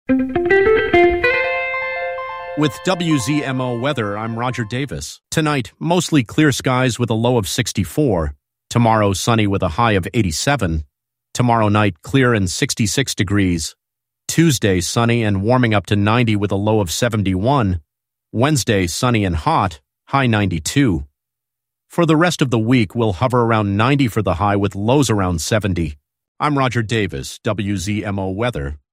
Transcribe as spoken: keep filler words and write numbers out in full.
With W Z M O weather, I'm Roger Davis. Tonight, mostly clear skies with a low of sixty-four. Tomorrow, sunny with a high of eighty-seven. Tomorrow night, clear and sixty-six degrees. Tuesday, sunny and warming up to ninety with a low of seventy-one. Wednesday, sunny and hot, high ninety-two. For the rest of the week, we'll hover around ninety for the high with lows around seventy. I'm Roger Davis, W Z M O weather.